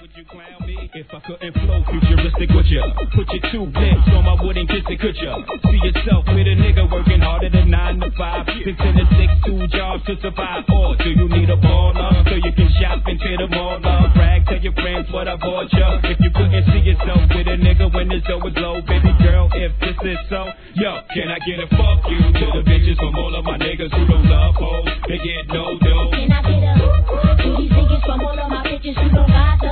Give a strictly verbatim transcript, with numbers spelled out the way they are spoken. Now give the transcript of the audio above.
would you clown me? If I couldn't flow futuristic, would ya? Put your two lips on my wooden kiss it, could ya? See yourself with a nigga working harder than nine to five, six and a six, two jobs to survive. Or do you need a baller so you can shop into the mall? Brag, tell your friends what I bought ya. If you couldn't see yourself with a nigga when the dough was low, baby girl, if this is so, yo, can I get a fuck you to the bitches from all of my niggas who don't love hoes? They get no dough. Can I get a to these niggas from all of my bitches who don't got